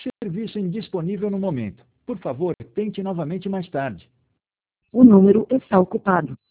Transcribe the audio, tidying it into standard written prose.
Serviço indisponível no momento. Por favor, tente novamente mais tarde. O número está ocupado.